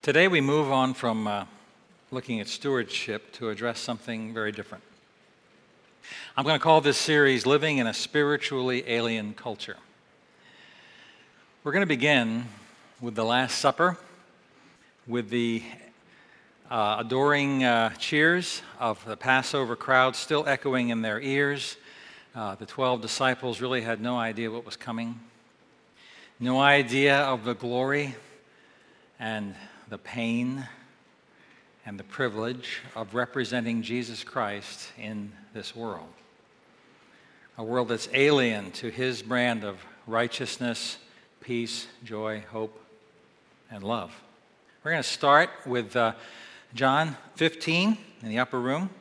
Today we move on from looking at stewardship to address something very different. I'm going to call this series Living in a Spiritually Alien Culture. We're going to begin with the Last Supper, with the adoring cheers of the Passover crowd still echoing in their ears. The 12 disciples really had no idea what was coming, no idea of the glory and the pain and the privilege of representing Jesus Christ in this world. A world that's alien to his brand of righteousness, peace, joy, hope, and love. We're going to start with John 15 in the upper room.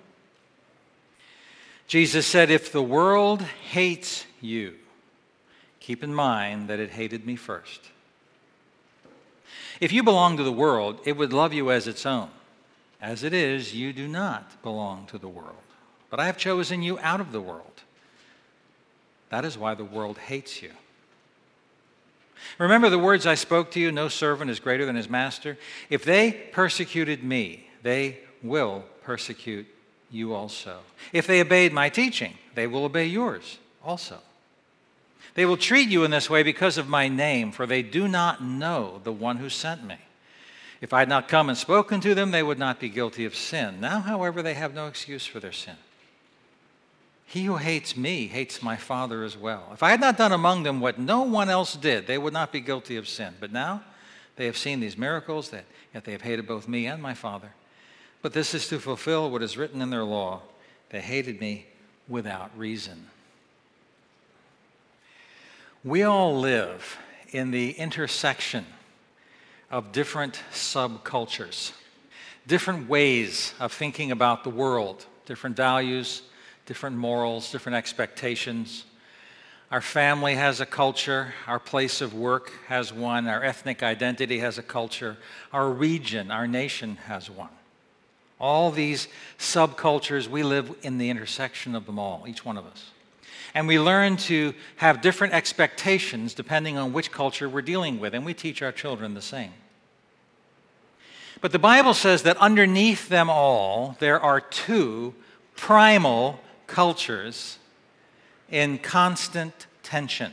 Jesus said, "If the world hates you, keep in mind that it hated me first. If you belong to the world, it would love you as its own. As it is, you do not belong to the world. But I have chosen you out of the world. That is why the world hates you. Remember the words I spoke to you, no servant is greater than his master. If they persecuted me, they will persecute you also. If they obeyed my teaching, they will obey yours also. They will treat you in this way because of my name, for they do not know the one who sent me. If I had not come and spoken to them, they would not be guilty of sin. Now, however, they have no excuse for their sin. He who hates me hates my Father as well. If I had not done among them what no one else did, they would not be guilty of sin. But now they have seen these miracles, yet they have hated both me and my Father. But this is to fulfill what is written in their law. They hated me without reason." We all live in the intersection of different subcultures, different ways of thinking about the world, different values, different morals, different expectations. Our family has a culture, our place of work has one, our ethnic identity has a culture, our region, our nation has one. All these subcultures, we live in the intersection of them all, each one of us. And we learn to have different expectations depending on which culture we're dealing with, and we teach our children the same. But the Bible says that underneath them all, there are two primal cultures in constant tension.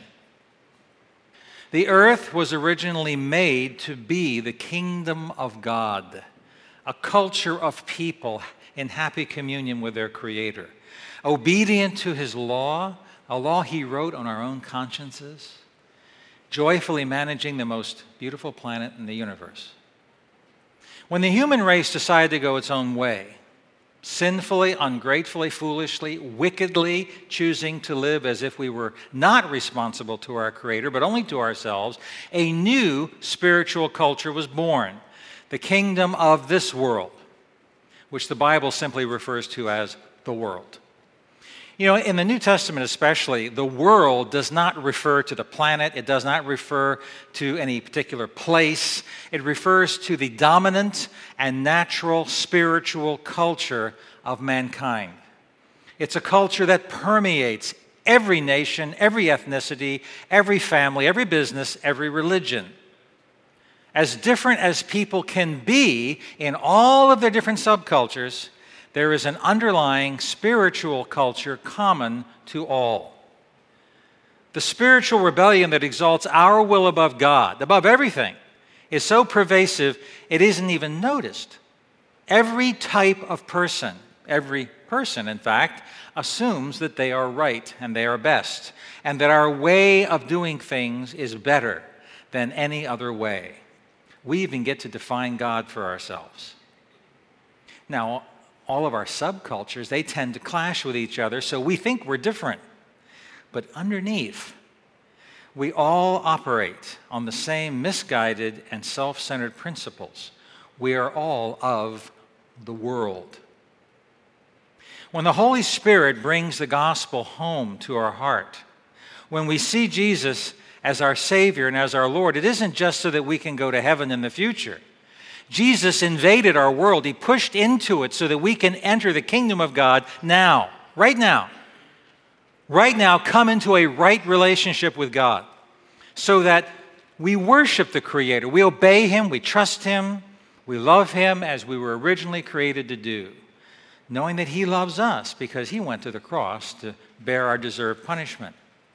The earth was originally made to be the kingdom of God, a culture of people in happy communion with their Creator, obedient to his law, a law he wrote on our own consciences, joyfully managing the most beautiful planet in the universe. When the human race decided to go its own way, sinfully, ungratefully, foolishly, wickedly choosing to live as if we were not responsible to our Creator, but only to ourselves, a new spiritual culture was born, the kingdom of this world, which the Bible simply refers to as the world. You know, in the New Testament especially, the world does not refer to the planet. It does not refer to any particular place. It refers to the dominant and natural spiritual culture of mankind. It's a culture that permeates every nation, every ethnicity, every family, every business, every religion. As different as people can be in all of their different subcultures, there is an underlying spiritual culture common to all. The spiritual rebellion that exalts our will above God, above everything, is so pervasive it isn't even noticed. Every type of person, in fact, assumes that they are right and they are best, and that our way of doing things is better than any other way. We even get to define God for ourselves. Now, all of our subcultures, they tend to clash with each other, so we think we're different. But underneath, we all operate on the same misguided and self-centered principles. We are all of the world. When the Holy Spirit brings the gospel home to our heart, when we see Jesus as our Savior and as our Lord, it isn't just so that we can go to heaven in the future. Jesus invaded our world. He pushed into it so that we can enter the kingdom of God now, right now. Right now, come into a right relationship with God so that we worship the Creator. We obey Him. We trust Him. We love him as we were originally created to do, knowing that he loves us because he went to the cross to bear our deserved punishment.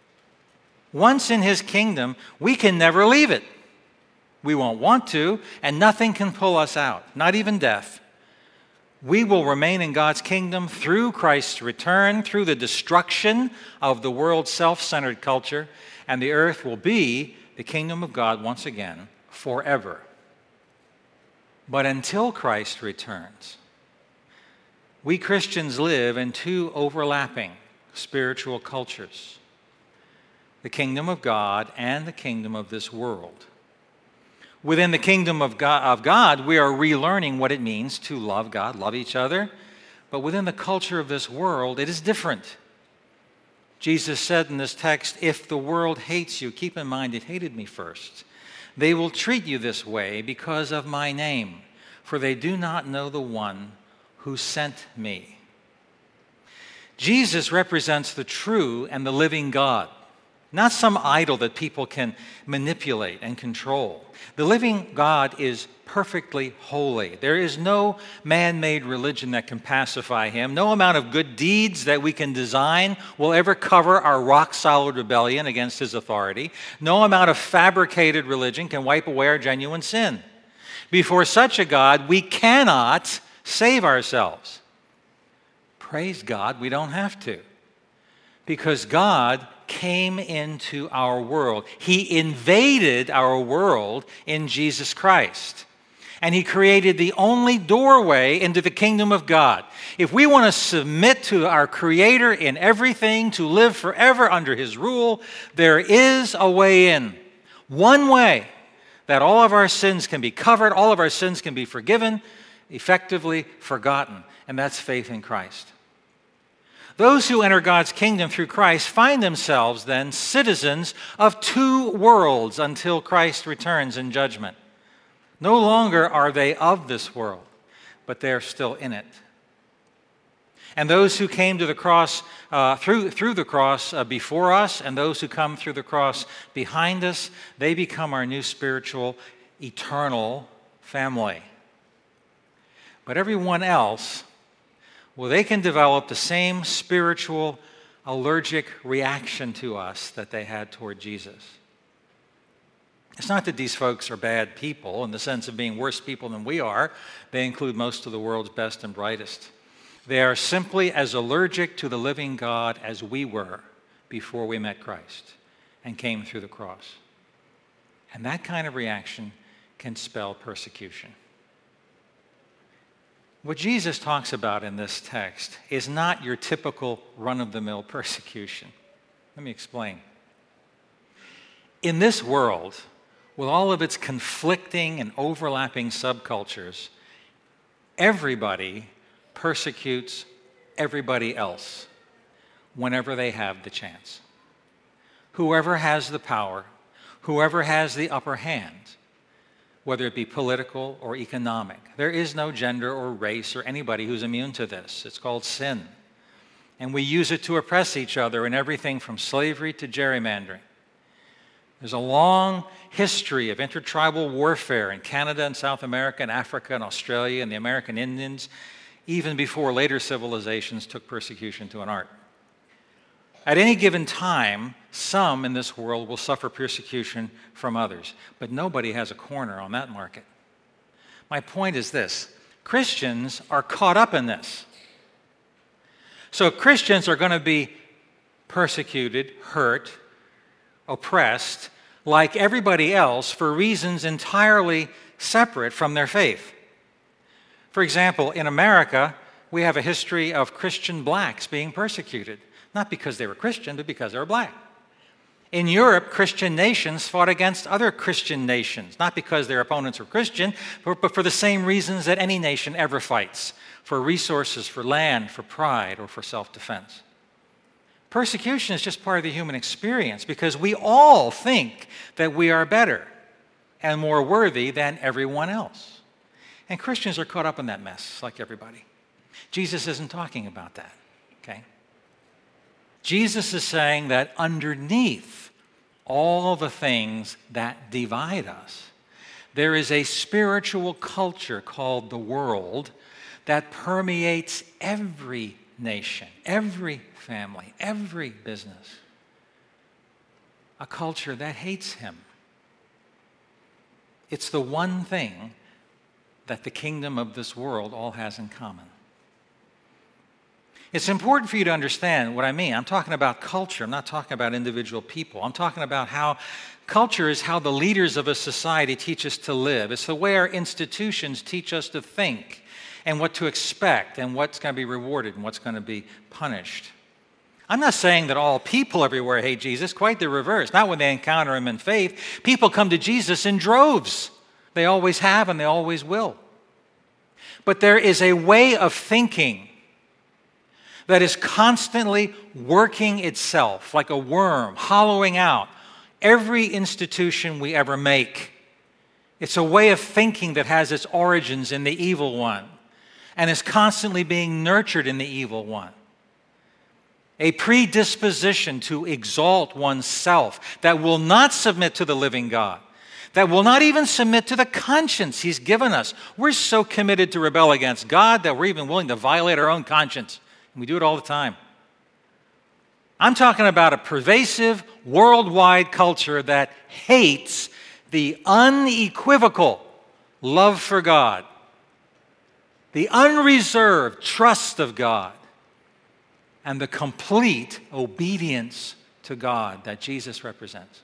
Once in his kingdom, we can never leave it. We won't want to, and nothing can pull us out, not even death. We will remain in God's kingdom through Christ's return, through the destruction of the world's self-centered culture, and the earth will be the kingdom of God once again, forever. But until Christ returns, we Christians live in two overlapping spiritual cultures, the kingdom of God and the kingdom of this world. Within the kingdom of God, we are relearning what it means to love God, love each other. But within the culture of this world, it is different. Jesus said in this text, if the world hates you, keep in mind it hated me first. They will treat you this way because of my name, for they do not know the one who sent me. Jesus represents the true and the living God, not some idol that people can manipulate and control. The living God is perfectly holy. There is no man-made religion that can pacify him. No amount of good deeds that we can design will ever cover our rock-solid rebellion against his authority. No amount of fabricated religion can wipe away our genuine sin. Before such a God, we cannot save ourselves. Praise God, we don't have to. Because God came into our world. He invaded our world in Jesus Christ. And he created the only doorway into the kingdom of God. If we want to submit to our Creator in everything, to live forever under his rule, there is a way in. One way that all of our sins can be covered, all of our sins can be forgiven, effectively forgotten, and that's faith in Christ. Those who enter God's kingdom through Christ find themselves then citizens of two worlds until Christ returns in judgment. No longer are they of this world, but they are still in it. And those who came to the cross through the cross before us, and those who come through the cross behind us, they become our new spiritual, eternal family. But everyone else, well, they can develop the same spiritual allergic reaction to us that they had toward Jesus. It's not that these folks are bad people in the sense of being worse people than we are. They include most of the world's best and brightest. They are simply as allergic to the living God as we were before we met Christ and came through the cross. And that kind of reaction can spell persecution. What Jesus talks about in this text is not your typical run-of-the-mill persecution. Let me explain. In this world, with all of its conflicting and overlapping subcultures, everybody persecutes everybody else whenever they have the chance. Whoever has the power, whoever has the upper hand, whether it be political or economic. There is no gender or race or anybody who's immune to this. It's called sin. And we use it to oppress each other in everything from slavery to gerrymandering. There's a long history of intertribal warfare in Canada and South America and Africa and Australia and the American Indians, even before later civilizations took persecution to an art. At any given time, some in this world will suffer persecution from others, but nobody has a corner on that market. My point is this: Christians are caught up in this. So Christians are going to be persecuted, hurt, oppressed, like everybody else, for reasons entirely separate from their faith. For example, in America, we have a history of Christian blacks being persecuted. Not because they were Christian, but because they were black. In Europe, Christian nations fought against other Christian nations, not because their opponents were Christian, but for the same reasons that any nation ever fights: for resources, for land, for pride, or for self-defense. Persecution is just part of the human experience because we all think that we are better and more worthy than everyone else. And Christians are caught up in that mess, like everybody. Jesus isn't talking about that, okay? Jesus is saying that underneath all the things that divide us, There is a spiritual culture called the world that permeates every nation, every family, every business. A culture that hates him. It's the one thing that the kingdom of this world all has in common. It's important for you to understand what I mean. I'm talking about culture. I'm not talking about individual people. I'm talking about how culture is how the leaders of a society teach us to live. It's the way our institutions teach us to think and what to expect and what's going to be rewarded and what's going to be punished. I'm not saying that all people everywhere hate Jesus. Quite the reverse. Not when they encounter him in faith. People come to Jesus in droves. They always have and they always will. But there is a way of thinking that is constantly working itself like a worm, hollowing out every institution we ever make. It's a way of thinking that has its origins in the evil one and is constantly being nurtured in the evil one. A predisposition to exalt oneself that will not submit to the living God, that will not even submit to the conscience he's given us. We're so committed to rebel against God that we're even willing to violate our own conscience. We do it all the time. I'm talking about a pervasive, worldwide culture that hates the unequivocal love for God, the unreserved trust of God, and the complete obedience to God that Jesus represents.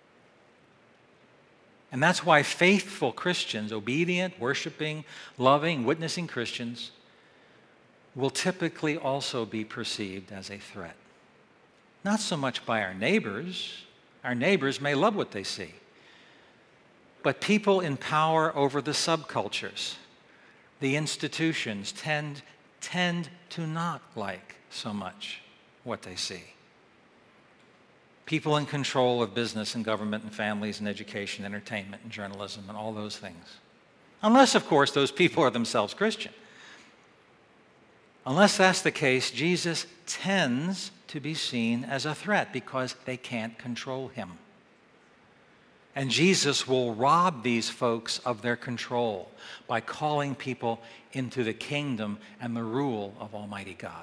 And that's why faithful Christians, obedient, worshiping, loving, witnessing Christians, will typically also be perceived as a threat. Not so much by our neighbors. Our neighbors may love what they see. But people in power over the subcultures, the institutions, tend to not like so much what they see. People in control of business and government and families and education, entertainment and journalism and all those things. Unless, of course, those people are themselves Christian. Unless that's the case, Jesus tends to be seen as a threat because they can't control him. And Jesus will rob these folks of their control by calling people into the kingdom and the rule of Almighty God.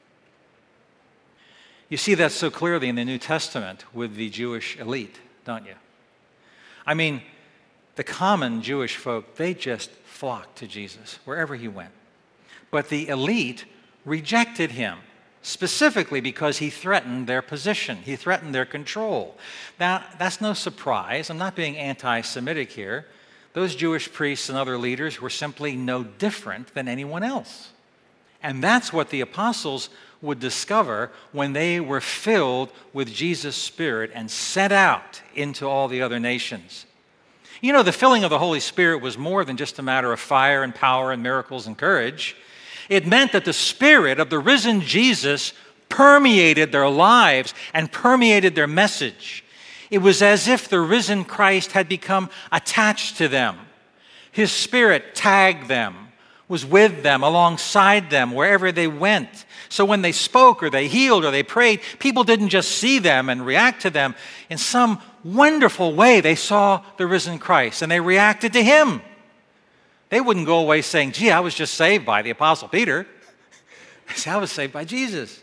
You see that so clearly in the New Testament with the Jewish elite, don't you? I mean, the common Jewish folk, they just flocked to Jesus wherever he went. But the elite rejected him, specifically because he threatened their position. He threatened their control. Now, that's no surprise. I'm not being anti-Semitic here. Those Jewish priests and other leaders were simply no different than anyone else. And that's what the apostles would discover when they were filled with Jesus' Spirit and sent out into all the other nations. You know, the filling of the Holy Spirit was more than just a matter of fire and power and miracles and courage. It meant that the Spirit of the risen Jesus permeated their lives and permeated their message. It was as if the risen Christ had become attached to them. His Spirit tagged them, was with them, alongside them, wherever they went. So when they spoke or they healed or they prayed, people didn't just see them and react to them. In some wonderful way, they saw the risen Christ and they reacted to him. They wouldn't go away saying, gee, I was just saved by the Apostle Peter. They said, I was saved by Jesus.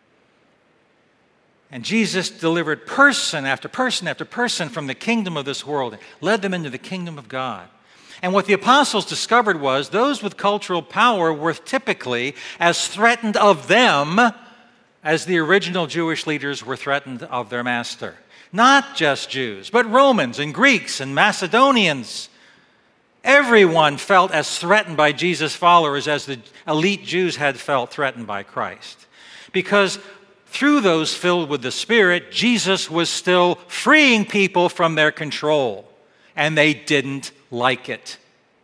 And Jesus delivered person after person after person from the kingdom of this world and led them into the kingdom of God. And what the apostles discovered was those with cultural power were typically as threatened of them as the original Jewish leaders were threatened of their master. Not just Jews, but Romans and Greeks and Macedonians. Everyone felt as threatened by Jesus' followers as the elite Jews had felt threatened by Christ. Because through those filled with the Spirit, Jesus was still freeing people from their control. And they didn't like it.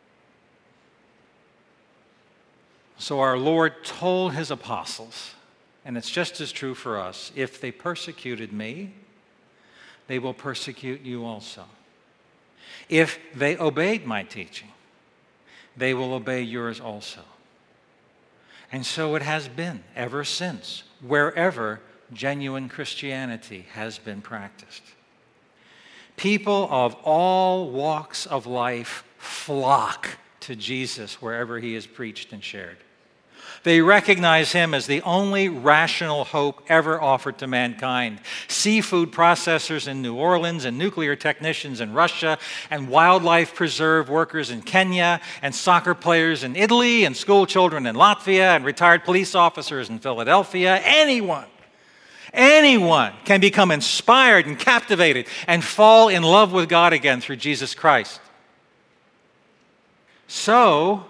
So our Lord told his apostles, and it's just as true for us, if they persecuted me, they will persecute you also. If they obeyed my teaching, they will obey yours also. And so it has been ever since, wherever genuine Christianity has been practiced. People of all walks of life flock to Jesus wherever he is preached and shared. They recognize him as the only rational hope ever offered to mankind. Seafood processors in New Orleans, and nuclear technicians in Russia, and wildlife preserve workers in Kenya, and soccer players in Italy, and school children in Latvia, and retired police officers in Philadelphia. Anyone can become inspired and captivated and fall in love with God again through Jesus Christ. So,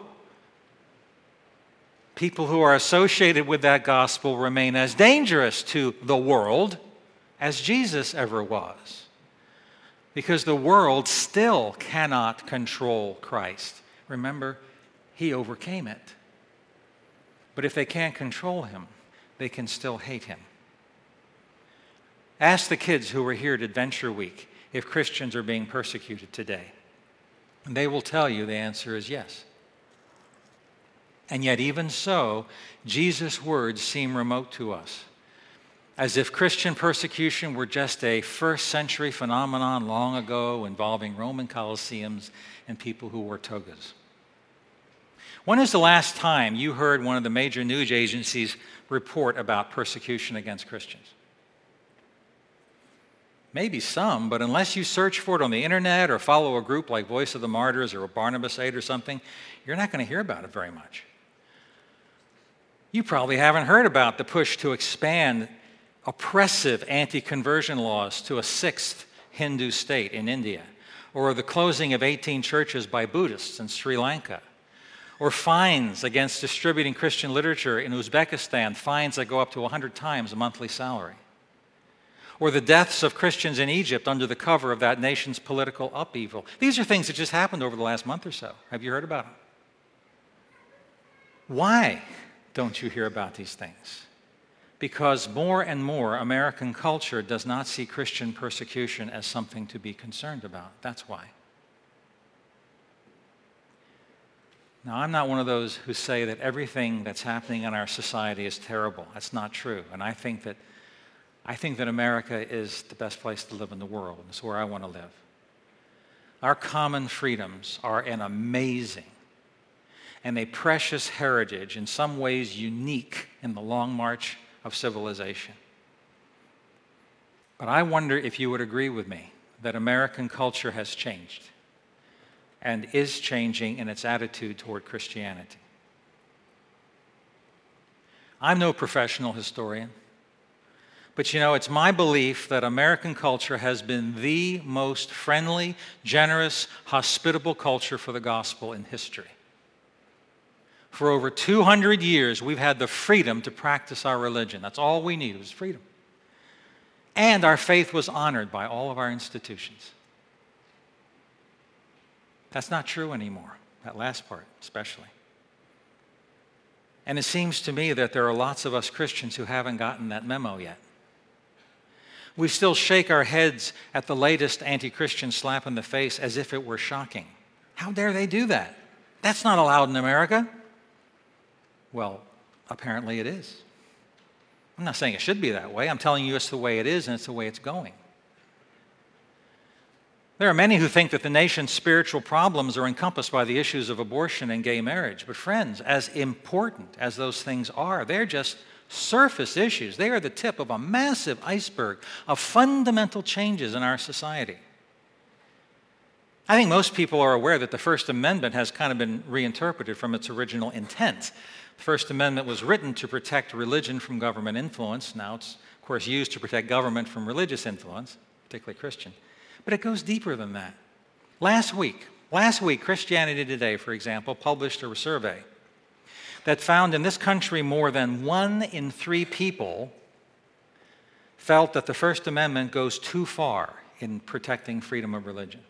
people who are associated with that gospel remain as dangerous to the world as Jesus ever was. Because the world still cannot control Christ. Remember, he overcame it. But if they can't control him, they can still hate him. Ask the kids who were here at Adventure Week if Christians are being persecuted today. And they will tell you the answer is yes. And yet, even so, Jesus' words seem remote to us, as if Christian persecution were just a first-century phenomenon long ago involving Roman colosseums and people who wore togas. When is the last time you heard one of the major news agencies report about persecution against Christians? Maybe some, but unless you search for it on the internet or follow a group like Voice of the Martyrs or Barnabas Aid or something, you're not going to hear about it very much. You probably haven't heard about the push to expand oppressive anti-conversion laws to a sixth Hindu state in India, or the closing of 18 churches by Buddhists in Sri Lanka, or fines against distributing Christian literature in Uzbekistan, fines that go up to 100 times a monthly salary, or the deaths of Christians in Egypt under the cover of that nation's political upheaval. These are things that just happened over the last month or so. Have you heard about them? Why don't you hear about these things? Because more and more American culture does not see Christian persecution as something to be concerned about. That's why. Now, I'm not one of those who say that everything that's happening in our society is terrible. That's not true. And I think that America is the best place to live in the world. It's where I want to live. Our common freedoms are an amazing and a precious heritage, in some ways unique in the long march of civilization. But I wonder if you would agree with me that American culture has changed and is changing in its attitude toward Christianity. I'm no professional historian, but you know, it's my belief that American culture has been the most friendly, generous, hospitable culture for the gospel in history. For over 200 years, we've had the freedom to practice our religion. That's all we need, was freedom. And our faith was honored by all of our institutions. That's not true anymore, that last part especially. And it seems to me that there are lots of us Christians who haven't gotten that memo yet. We still shake our heads at the latest anti-Christian slap in the face as if it were shocking. How dare they do that? That's not allowed in America. Well, apparently it is. I'm not saying it should be that way. I'm telling you it's the way it is, and it's the way it's going. There are many who think that the nation's spiritual problems are encompassed by the issues of abortion and gay marriage. But friends, as important as those things are, they're just surface issues. They are the tip of a massive iceberg of fundamental changes in our society. I think most people are aware that the First Amendment has kind of been reinterpreted from its original intent. The First Amendment was written to protect religion from government influence. Now it's, of course, used to protect government from religious influence, particularly Christian. But it goes deeper than that. Last week, Christianity Today, for example, published a survey that found in this country more than 1 in 3 people felt that the First Amendment goes too far in protecting freedom of religion.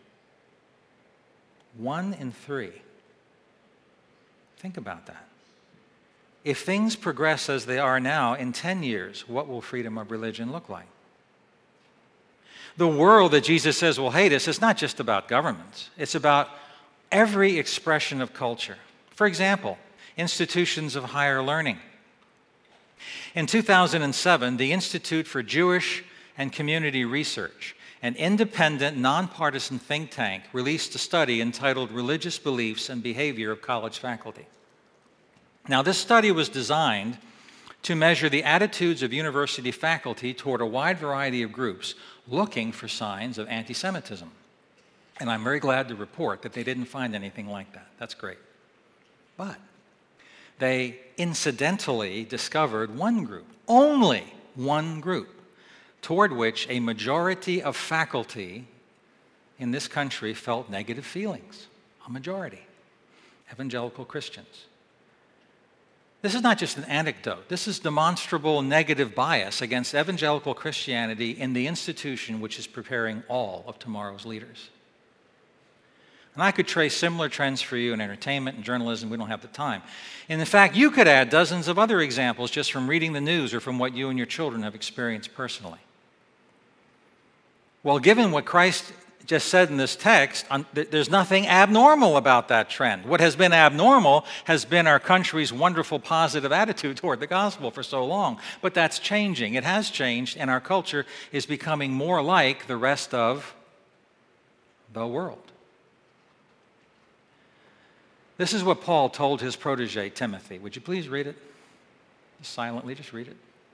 1 in 3. Think about that. If things progress as they are now, in 10 years, what will freedom of religion look like? The world that Jesus says will hate us is not just about governments. It's about every expression of culture. For example, institutions of higher learning. In 2007, the Institute for Jewish and Community Research an independent, nonpartisan think tank released a study entitled Religious Beliefs and Behavior of College Faculty. Now, this study was designed to measure the attitudes of university faculty toward a wide variety of groups looking for signs of anti-Semitism. And I'm very glad to report that they didn't find anything like that. That's great. But they incidentally discovered one group, only one group, toward which a majority of faculty in this country felt negative feelings. A majority. Evangelical Christians. This is not just an anecdote. This is demonstrable negative bias against evangelical Christianity in the institution which is preparing all of tomorrow's leaders. And I could trace similar trends for you in entertainment and journalism. We don't have the time. And in fact, you could add dozens of other examples just from reading the news or from what you and your children have experienced personally. Well, given what Christ just said in this text, there's nothing abnormal about that trend. What has been abnormal has been our country's wonderful positive attitude toward the gospel for so long. But that's changing. It has changed, and our culture is becoming more like the rest of the world. This is what Paul told his protege, Timothy. Would you please read it? Just silently, just read it.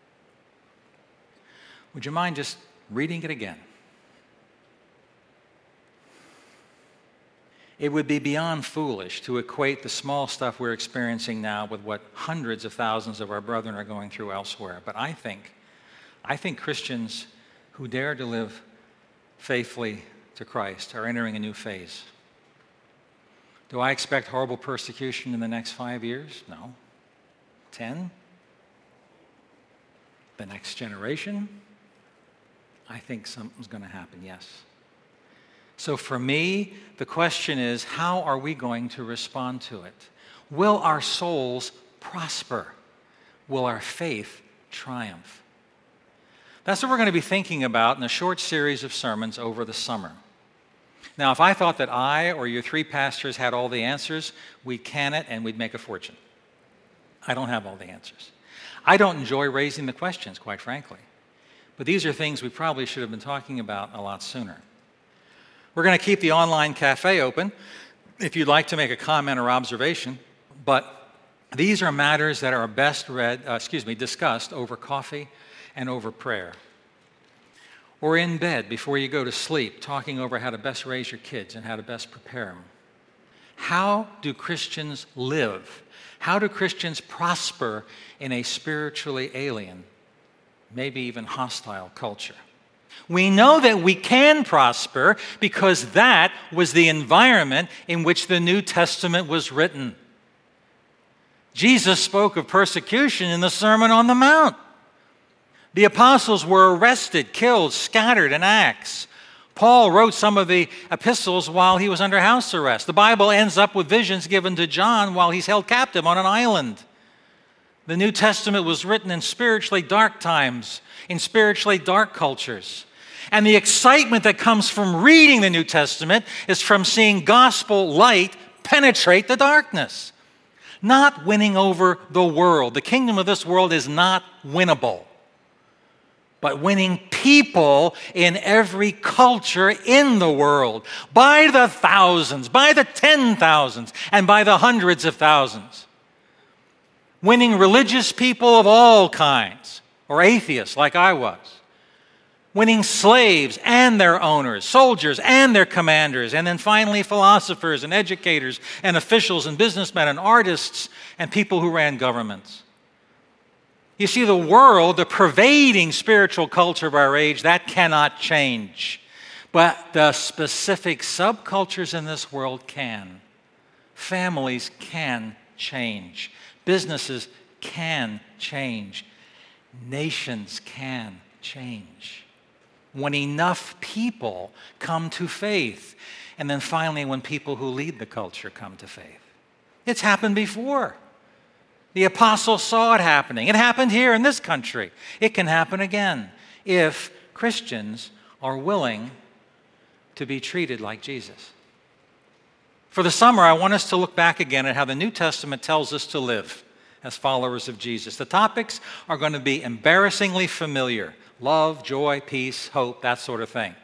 Would you mind just reading it again? It would be beyond foolish to equate the small stuff we're experiencing now with what hundreds of thousands of our brethren are going through elsewhere. But I think Christians who dare to live faithfully to Christ are entering a new phase. Do I expect horrible persecution in the next 5 years? No. 10? The next generation? I think something's going to happen, yes. So for me, the question is, how are we going to respond to it? Will our souls prosper? Will our faith triumph? That's what we're going to be thinking about in a short series of sermons over the summer. Now, if I thought that I or your 3 pastors had all the answers, we'd can it and we'd make a fortune. I don't have all the answers. I don't enjoy raising the questions, quite frankly. But these are things we probably should have been talking about a lot sooner. We're going to keep the online cafe open if you'd like to make a comment or observation, but these are matters that are best discussed over coffee and over prayer. Or in bed before you go to sleep, talking over how to best raise your kids and how to best prepare them. How do Christians live? How do Christians prosper in a spiritually alien, maybe even hostile culture? We know that we can prosper because that was the environment in which the New Testament was written. Jesus spoke of persecution in the Sermon on the Mount. The apostles were arrested, killed, scattered in Acts. Paul wrote some of the epistles while he was under house arrest. The Bible ends up with visions given to John while he's held captive on an island. The New Testament was written in spiritually dark times, in spiritually dark cultures. And the excitement that comes from reading the New Testament is from seeing gospel light penetrate the darkness. Not winning over the world. The kingdom of this world is not winnable. But winning people in every culture in the world by the thousands, by the 10,000s, and by the hundreds of thousands. Winning religious people of all kinds, or atheists like I was. Winning slaves and their owners, soldiers and their commanders, and then finally philosophers and educators and officials and businessmen and artists and people who ran governments. You see, the world, the pervading spiritual culture of our age, that cannot change. But the specific subcultures in this world can. Families can change. Businesses can change. Nations can change. When enough people come to faith, and then finally when people who lead the culture come to faith. It's happened before. The apostles saw it happening. It happened here in this country. It can happen again if Christians are willing to be treated like Jesus. For the summer, I want us to look back again at how the New Testament tells us to live as followers of Jesus. The topics are going to be embarrassingly familiar. Love, joy, peace, hope, that sort of thing.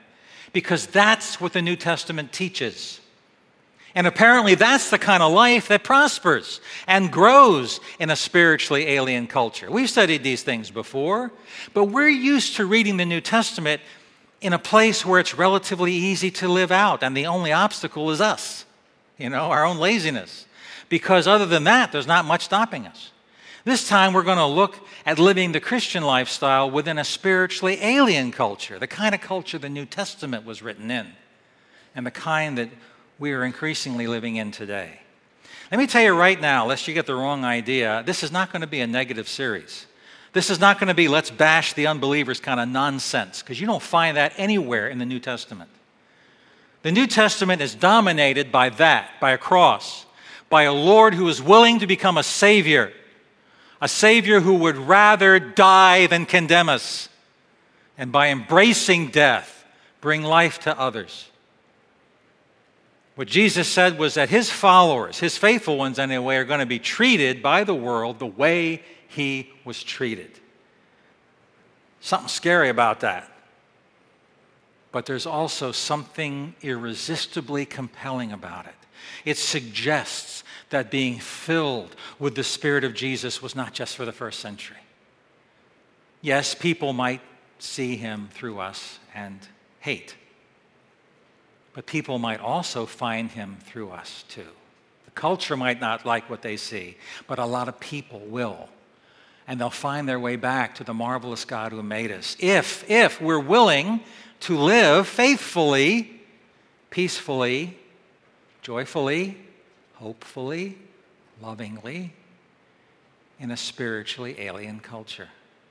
because that's what the New Testament teaches. And apparently that's the kind of life that prospers and grows in a spiritually alien culture. We've studied these things before, but we're used to reading the New Testament in a place where it's relatively easy to live out, and the only obstacle is us, our own laziness. Because other than that, there's not much stopping us. This time we're going to look at living the Christian lifestyle within a spiritually alien culture, the kind of culture the New Testament was written in, and the kind that we are increasingly living in today. Let me tell you right now, lest you get the wrong idea, this is not going to be a negative series. This is not going to be let's bash the unbelievers kind of nonsense, because you don't find that anywhere in the New Testament. The New Testament is dominated by that, by a cross, by a Lord who is willing to become a Savior who would rather die than condemn us, and by embracing death, bring life to others. What Jesus said was that his followers, his faithful ones anyway, are going to be treated by the world the way he was treated. Something scary about that. But there's also something irresistibly compelling about it. It suggests that being filled with the Spirit of Jesus was not just for the first century. Yes, people might see him through us and hate. But people might also find him through us too. The culture might not like what they see, but a lot of people will. And they'll find their way back to the marvelous God who made us. If we're willing to live faithfully, peacefully, joyfully, hopefully, lovingly, in a spiritually alien culture.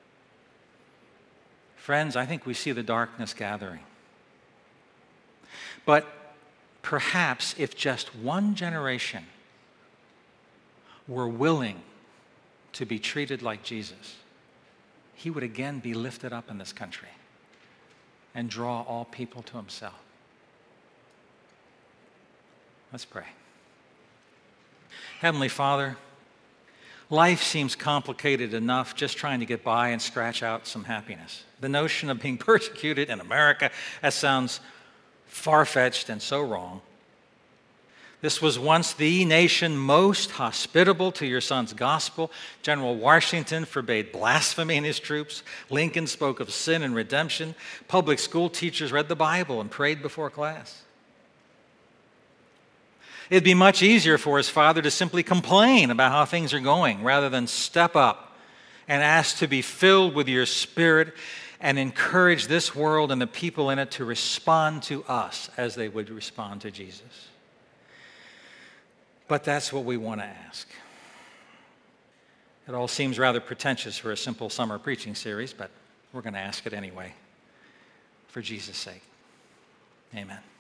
Friends, I think we see the darkness gathering. But perhaps if just one generation were willing to be treated like Jesus, he would again be lifted up in this country and draw all people to himself. Let's pray. Heavenly Father, life seems complicated enough just trying to get by and scratch out some happiness. The notion of being persecuted in America, that sounds far-fetched and so wrong. This was once the nation most hospitable to your son's gospel. General Washington forbade blasphemy in his troops. Lincoln spoke of sin and redemption. Public school teachers read the Bible and prayed before class. It'd be much easier for his father to simply complain about how things are going rather than step up and ask to be filled with your Spirit and encourage this world and the people in it to respond to us as they would respond to Jesus. But that's what we want to ask. It all seems rather pretentious for a simple summer preaching series, but we're going to ask it anyway, for Jesus' sake. Amen.